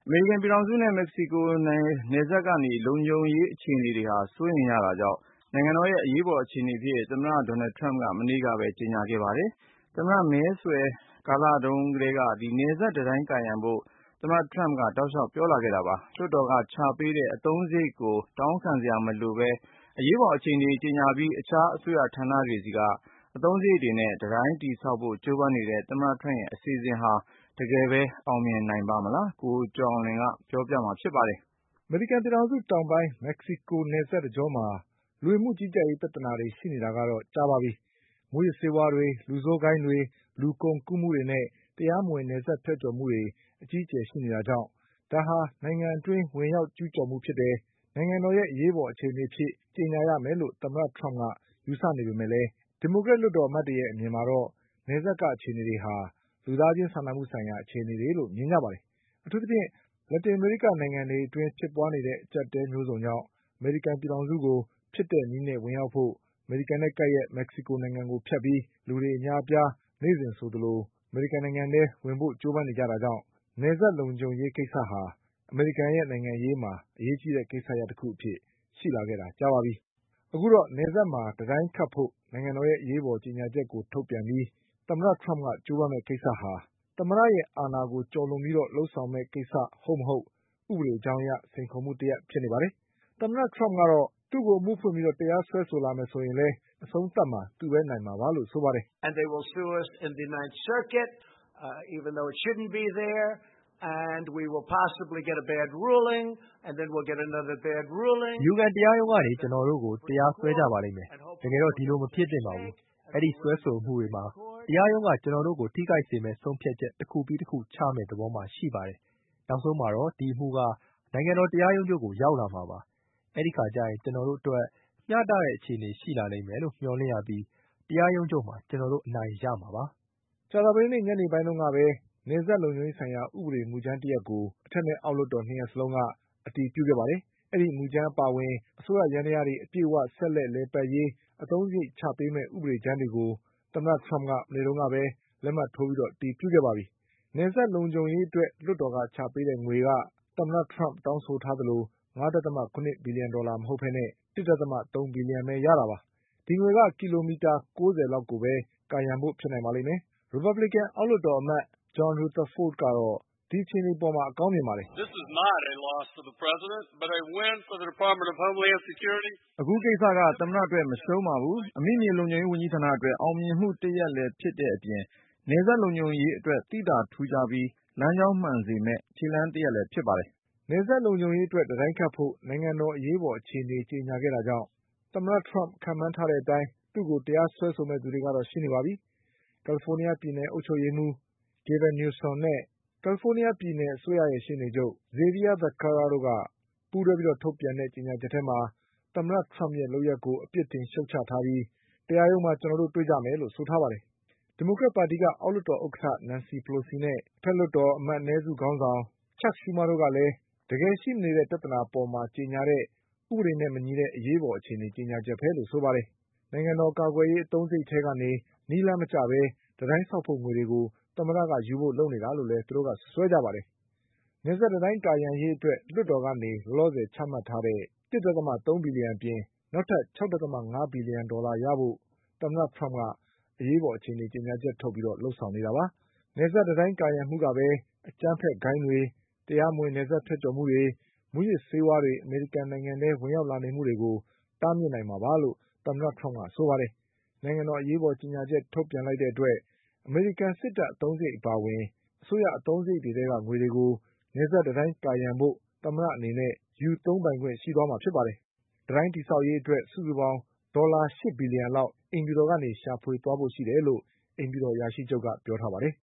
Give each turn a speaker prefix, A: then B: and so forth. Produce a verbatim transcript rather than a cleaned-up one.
A: မေရိကန်ပြည်ထောင်စုနဲ့ မက္ကဆီကိုနယ်စပ်ကနေ လုံခြုံရေးအခြေအနေတွေဟာ စိုးရိမ်ရတာကြောင့် နိုင်ငံတော်ရဲ့အရေးပေါ်အခြေအနေအဖြစ် သမ္မတ Donald Trump က မနေ့ကပဲ ကြေညာခဲ့ပါတယ်။ သမ္မတမဲဆွယ်ကာလတုန်းကတည်းက နယ်စပ်တံတိုင်းကာရံဖို့ သမ္မတ Trump က တောက်လျှောက်ပြောလာခဲ့တာပါ။ လွှတ်တော်ကချပေးတဲ့ အသုံးစရိတ်ကို တောင်းခံစရာမလိုပဲ အရေးပေါ်အခြေအနေကြေညာပြီး အခြားအစိုးရဌာနတွေဆီက အသုံးစရိတ်တွေနဲ့ တံတိုင်းတည်ဆောက်ဖို့ ကြိုးပမ်းနေတဲ့ သမ္မတ Trump ရဲ့အစီအစဉ်ဟာ တကယ်ပဲ အောင်မြင်နိုင်ပါ့မလား။ ကိုကျော်အောင်လွင်က ပြောပြပါလိမ့်မယ်
B: ။ အမေရိကန်ပြည်ထောင်စုတောင်ပိုင်း မက္ကဆီကိုနယ်စပ်တကြောမှာ လူဝင်မှုကြီးကြပ်ရေးပြဿနာတွေရှိနေတာကတော့ ကြာပါပြီ။ မူးယစ်ဆေးဝါးတွေ၊ လူဆိုးဂိုဏ်းတွေ၊ လူကုန်ကူးမှုတွေနဲ့ တရားမဝင်နယ်စပ်ဖြတ်ကျော်မှုတွေ အကြီးအကျယ်ရှိနေတာကြောင့် ဒါဟာ နိုင်ငံအတွင်းဝင်ရောက်ကျူးကျော်မှုဖြစ်တယ်၊ နိုင်ငံတော်ရဲ့အရေးပေါ်အခြေအနေအဖြစ် ကြေညာရမယ်လို့ သမ္မတ Trump ကယူဆနေပေမဲ့လည်း ဒီမိုကရက်လွှတ်တော်အမတ်တွေရဲ့အမြင်မှာတော့ နယ်စပ်ကအခြေအနေတွေဟာ လူသားချင်းစာနာမှုဆိုင်ရာအခြေအနေတွေလို့မြင်ကြပါတယ်။ အထူးသဖြင့် လက်တင်အမေရိကနိုင်ငံတွေအတွင်းဖြစ်ပွါးနေတဲ့ အကျပ်အတည်းမျိုးစုံကြောင့် အမေရိကန်ပြည်ထောင်စုကို ဖြစ်တဲ့နည်းနဲ့ဝင်ရောက်ဖို့ အမေရိကန်နဲ့ကပ်လျက် မက္ကဆီကိုနိုင်ငံကိုဖြတ်ပြီး လူတွေအများအပြား နေ့စဉ်ဆိုသလို အမေရိကန်နိုင်ငံထဲဝင်ဖို့ကြိုးပမ်းနေကြတာကြောင့် နယ်စပ်လုံခြုံရေးကိစ္စဟာ အမေရိကန်ရဲ့နိုင်ငံရေးမှာ အရေးကြီးတဲ့ကိစ္စရပ်တခုအဖြစ်ရှိလာခဲ့တာကြာပါပြီ။ အခုတော့ နယ်စပ်မှာတံတိုင်းခတ်ဖို့ နိုင်ငံတော်ရဲ့အရေးပေါ်ကြေညာချက်ကိုထုတ်ပြန်ပြီး သမ္မတ Trump ကကြိုးပမ်းမယ့်ကိစ္စဟာ သမ္မတရဲ့အာဏာကိုကျော်လွန်ပြီးလုပ်ဆောင်မယ့်ကိစ္စဟုတ်မဟုတ် ဥပဒေကြောင်းအရ စိန်ခေါ်မှုတရပ်ဖြစ်နေပါတယ်။ သမ္မတ Trump ကတော့ သူ့ကိုအမှုဖွင့်ပြီးတရားစွဲဆိုလာမယ်ဆိုရင်လည်း အဆုံးသတ်မှာ သူပဲနိုင်မှာပါလို့ဆိုပါတယ်။
C: "သူတို့က အယူခံတရားရုံးကနေ ကျနော်တို့ကို တရားစွဲကြပါလိမ့်မယ်။ တကယ်တော့ ဒီလိုမဖြစ်သင့်ပါဘူး။ အဲဒီစွဲဆိုမှုတွေမှာ တရားရုံးက ကျနော်တို့ကိုထိခိုက်စေမယ့်ဆုံးဖြတ်ချက်တခုပြီးတခုချမယ့်သဘောမှာရှိပါတယ်။ နောက်ဆုံးမှာတော့ ဒီအမှုက နိုင်ငံတော်တရားရုံးချုပ်ကိုရောက်လာမှာပါ။ အဲဒီအခါကျရင် ကျနော်တို့အတွက် မျှတတဲ့အခြေအနေရှိလာလိမ့်မယ်လို့မျှော်လင့်ရပြီး တရားရုံးချုပ်မှာ ကျနော်တို့အနိုင်ရမှာပါ။
B: " ကြာသပတေးနေ့ညနေပိုင်းတုန်းကပဲ နယ်စပ်လုံခြုံရေးဆိုင်ရာဥပဒေမူကြမ်းတရပ်ကို အထက်နဲ့အောက်လွှတ်တော်၂ရပ်စလုံးကအတည်ပြုခဲ့ပါတယ်။ အဲဒီမူကြမ်းအပါအဝင် အစိုးရယန္တရားတွေအပြည့်အဝဆက်လက်လည်ပတ်ရေး အသုံးစရိတ်ချပေးမယ့်ဥပဒေကြမ်းတွေကို သမ္မတ Trump ကမနေ့ကပဲ လက်မှတ်ထိုးပြီးအတည်ပြုခဲ့ပါပြီ။ နယ်စပ်လုံခြုံရေးအတွက် လွှတ်တော်ကချပေးတဲ့ငွေက သမ္မတ Trump တောင်းဆိုထားသလို ၅.၇ ဘီလျံဒေါ်လာမဟုတ်ပဲ ၁.၃ ဘီလျံပဲရတာပါ။ ဒီငွေက ကီလိုမီတာ၉၀လောက်ကိုပဲကာရံဖို့ဖြစ်နိုင်ပါလိမ့်မယ်။ ရီပတ်ဘလစ်ကန်အောက်လွှတ်တော်အမတ် John Rutherford ကတော့ ဒီအခြေအနေအပေါ်အကောင်းမြင်ပါတယ်။ "
A: အခုကိစ္စက သမ္မတအတွက်မရှုံးပါဘူး။ အမိမြေလုံခြုံရေးဝန်ကြီးဌာနအတွက် အောင်မြင်မှုတရပ်လည်းဖြစ်တဲ့အပြင် နယ်စပ်လုံခြုံရေးအတွက် သိသာထူးခြားပြီး လမ်းကြောင်းမှန်စေမယ့် ခြေလှမ်းတရပ်လည်းဖြစ်ပါတယ်။
B: " နယ်စပ်လုံခြုံရေးအတွက်တံတိုင်းခတ်ဖို့ နိုင်ငံတော်အရေးပေါ်အခြေအနေကြေညာခဲ့တာကြောင့် သမ္မတ Trump ခန့်မှန်းထားတဲ့အတိုင်း သူ့ကိုတရားစွဲဆိုမယ့်သူတွေကတော့ရှိနေပါပြီ။ ကယ်လီဖိုးနီးယားပြည်နယ်အုပ်ချုပ်ရေးမှုး Gavin Newsomနဲ့ ကယ်လီဖိုးနီးယားပြည်နယ်အစိုးရရှေ့နေချုပ် Xavier Becerra တို့က ပူးတွဲထုတ်ပြန်တဲ့ကြေညာချက်ထဲမှာ သမ္မတ Trump ရဲ့လုပ်ရပ်ကိုအပြစ်တင်ရှုတ်ချထားပြီး တရားရုံးမှာ ကျနော်တို့တွေ့ကြမယ်လို့ဆိုထားပါတယ်။ ဒီမိုကရက်ပါတီက အောက်လွှတ်တော်ဥက္ကဋ္ဌ Nancy Pelosiနဲ့ အထက်လွှတ်တော်အမတ်အနည်းစုခေါင်းဆောင် Chuck Schumer တို့ကလည်း တကယ်ရှိမနေတဲ့ပြဿနာအပေါ်မှာကြေညာတဲ့ ဥပဒေနဲ့မညီတဲ့အရေးပေါ်အခြေအနေကြေညာချက်ပဲလို့ဆိုပါတယ်။ နိုင်ငံတော်ကာကွယ်ရေးအသုံးစရိတ်ထဲကနေ နည်းလမ်းမကျပဲ တံတိုင်းဆောက်ဖို့ငွေတွေကို သမ္မတကယူဖို့လုပ်နေတာလို့လည်း သူတို့ကစွပ်စွဲကြပါတယ်။ နယ်စပ်တံတိုင်းကာရံရေးအတွက် လွှတ်တော်ကနေလောလောဆယ်ချမှတ်ထားတဲ့ ၁.၃ဘီလျံအပြင် နောက်ထပ် ၆.၅ဘီလျံဒေါ်လာရဖို့ သမ္မတ Trump ကအရေးပေါ်အခြေအနေကြေညာချက်ထုတ်ပြီးလုပ်ဆောင်နေတာပါ။ နယ်စပ်တံတိုင်းကာရံမှုကပဲ အကြမ်းဖက်ဂိုဏ်းတွေ၊ တရားမဝင်နယ်စပ်ဖြတ်ကျော်မှုတွေ၊ မူးယစ်ဆေးဝါးတွေ အမေရိကန်နိုင်ငံထဲဝင်ရောက်လာနေမှုတွေကို တားမြစ်နိုင်မှာပါလို့ သမ္မတ Trump ကဆိုပါတယ်။ နိုင်ငံတော်အရေးပေါ်ကြေညာချက်ထုတ်ပြန်လိုက်တဲ့အတွက် အမေရိကန်စစ်တပ်အသုံးစရိတ်အပါအဝင် အစိုးရအသုံးစရိတ်တွေထဲကငွေတွေကို နယ်စပ်တံတိုင်းကာရံဖို့ သမ္မတအနေနဲ့ယူသုံးပိုင်ခွင့်ရှိသွားမှာဖြစ်ပါတယ်။ တံတိုင်းတည်ဆောက်ရေးအတွက် စုစုပေါင်းဒေါ်လာ၈ဘီလျံလောက် အိမ်ဖြူတော်ကနေရှာဖွေသွားဖို့ရှိတယ်လို့ အိမ်ဖြူတော်အရာရှိချုပ်ကပြောထားပါတယ်